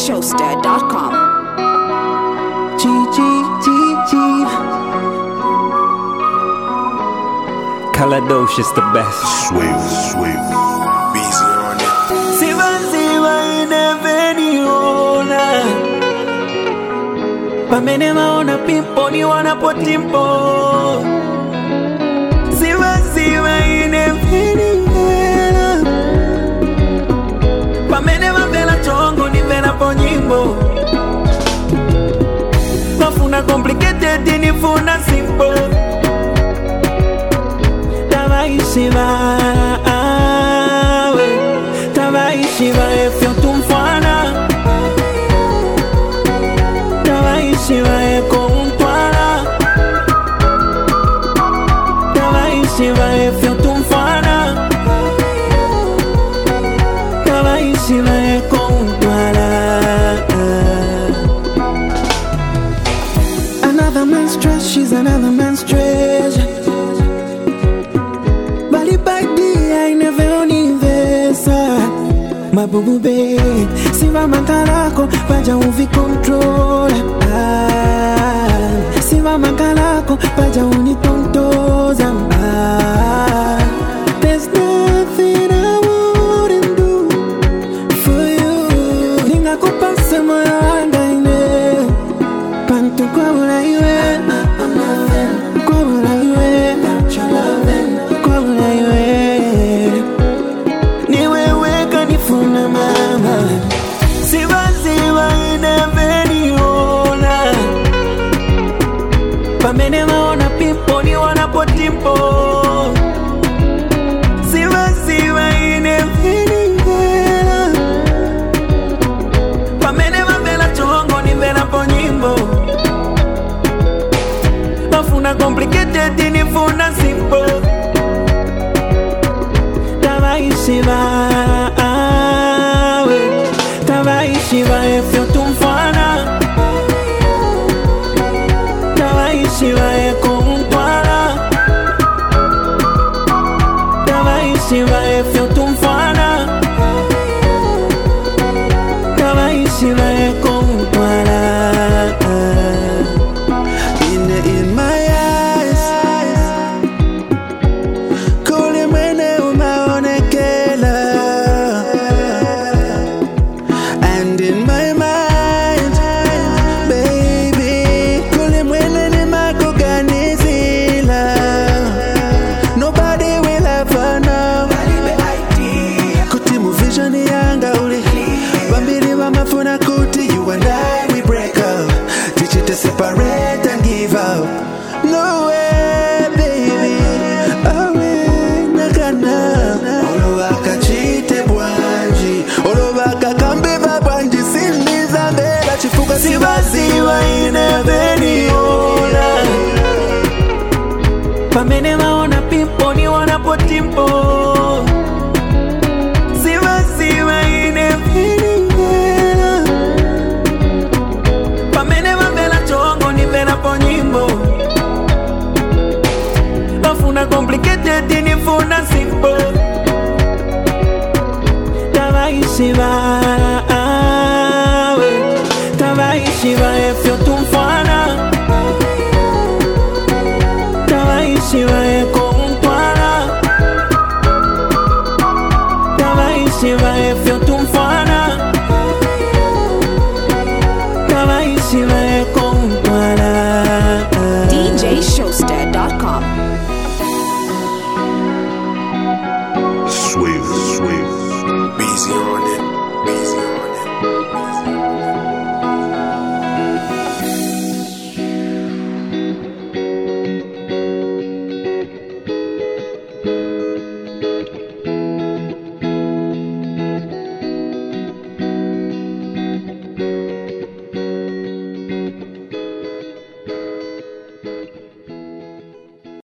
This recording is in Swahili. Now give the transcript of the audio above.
ShowStar.com. G. Kaladocious the best. Sweet. Busy on it. Siva ineveniona pamene maona pimpo ni wanapotimpo. Siva ineveniona pamene mabela chongo ni vela po nyimbo. Mafuna complicated ni funa simple. Tabaishiva efyo tumfana. Tabaishiva eko untwala. Tabaishiva efyo tumfana. Tabaishiva eko untwala. Another man's trash, she's another man's treasure. Mabubu be, siva mangalako, paja uvi controla. Siva mangalako, paja unitontoza. There's nothing I wouldn't do for you. Ninga kupase moyo wanga ine. Pantu kwa ula iwe. Kwa ula iwe. Kwa ula iwe. Funa mama. Siva ineveniona pamene maona pimpo ni wanapotimpo. Siva ineveniona pamene mabela chongo ni vela po nyimbo. Mafuna complicated ni funa simple. Tabaishiva efyo tumfana. Tabaishiva eko untwala. Tabaishiva efyo tumfana. Tabaishiva eko untwala. In my eyes, kule mwene umaonekela. And in my mind, baby, kule mwene ni makuganizila. Nobody will ever know. Kuti mu vision yanga uli. Bambiri wa mafuna kuti, you and I, we break up. Teach you to separate and give up. No way, baby. Awe nakana. Olo waka chite bwanji. Olo waka kambe babwanji. Siniza mbela chifuka siva ineveniona pamene maona pimpo ni wanapotimpo. Siva ineveniona pamene mabela chongo ni vela po nyimbo. Mafuna complicated ni funa simple. Tabaishiva efyo tumfana. Tabaishiva eko untwala. Tabaishiva efyo tumfana. Tabaishiva eko